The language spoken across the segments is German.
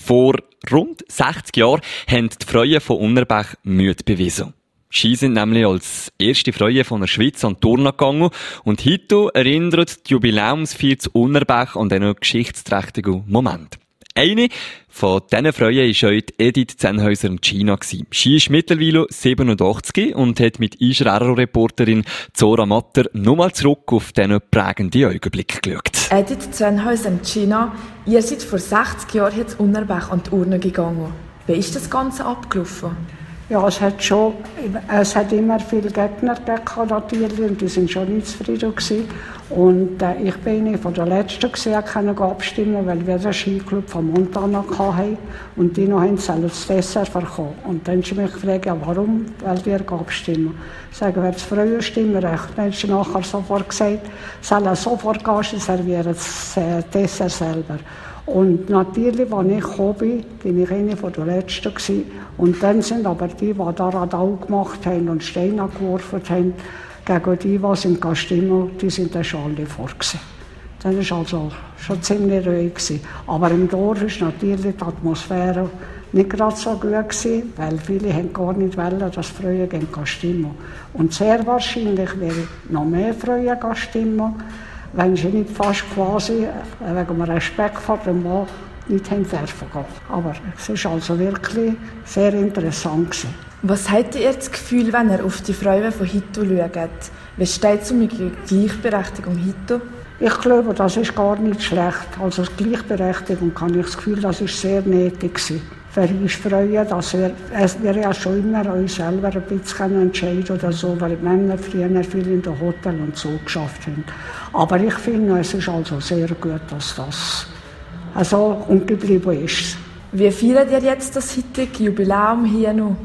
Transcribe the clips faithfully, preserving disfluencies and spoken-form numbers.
Vor rund sechzig Jahren haben die Frauen von Unterbach Mühe bewiesen. Sie sind nämlich als erste Frauen von der Schweiz an die Turnen gegangen und heute erinnert die Jubiläumsfeier zu Unterbach an diesen geschichtsträchtigen Moment. Eine von diesen Frauen war heute Edith Zennhäuser in China. Sie ist mittlerweile siebenundachtzig und hat mit Israel-Reporterin Zora Matter nochmal zurück auf diesen prägenden Augenblick geschaut. Edith Zennhäuser in China, ihr seid vor sechzig Jahren jetzt Unterbach an die Urne gegangen. Wie ist das Ganze abgelaufen? Ja, es hat schon, es hat immer viele Gegner gegeben, natürlich, und die sind schon nicht zufrieden gewesen. Und äh, ich bin eine von der Letzten gewesen, die abstimmen, weil wir den Skiclub von Montana hatten und die noch haben das Dessert verkauft. Und dann habe ich mich gefragt, ja, warum wollt ihr abstimmen? Ich sage, wer das frühe Stimmrecht, dann hat sie nachher sofort gesagt, soll er sofort gehen, servieren das äh, Dessert selber. Und natürlich, als ich gekommen bin, bin ich eine von der Letzten gewesen. Und dann sind aber die, die da Radau gemacht haben und Steine geworfen haben, gegen die, die sind stimmen, die sind dann schon alle vor gewesen. Dann war also schon ziemlich ruhig gewesen. Aber im Dorf war natürlich die Atmosphäre nicht gerade so gut gewesen, weil viele haben gar nicht wollen, dass Frauen gehen stimmen. Und sehr wahrscheinlich wäre noch mehr Frauen stimmen, wenn sie nicht fast quasi wegen dem Respekt vor dem Mann nicht haben dürfen gehen. Aber es war also wirklich sehr interessant gewesen. Was habt ihr das Gefühl, wenn ihr auf die Frauen von heute schaut? Wie steht es um die Gleichberechtigung heute? Ich glaube, das ist gar nicht schlecht. Also die Gleichberechtigung, habe ich das Gefühl, das ist sehr nötig gewesen. Für uns Frauen, dass wir, es wir ja schon immer uns selber ein bisschen entscheiden oder so, weil die Männer früher viel in den Hotels und so geschafft haben. Aber ich finde, es ist also sehr gut, dass das also umgeblieben ist. Wie feiert ihr jetzt das heutige Jubiläum hier noch?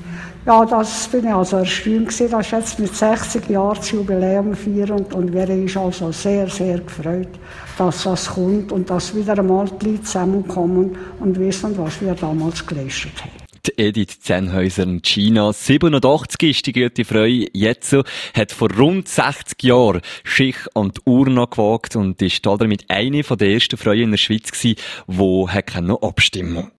Ja, das bin ich also erstaunt gewesen. Das ist jetzt mit sechzig Jahren das Jubiläum feiern und wir sind also sehr, sehr gefreut, dass das kommt und dass wieder einmal die Leute zusammenkommen und wissen, was wir damals geleistet haben. Die Edith Zennhäuser in China, siebenundachtzig ist die gute Frau jetzt, hat vor rund sechzig Jahren sich an die Urne gewagt und ist damit eine der ersten Frauen in der Schweiz gewesen, die abstimmen konnte.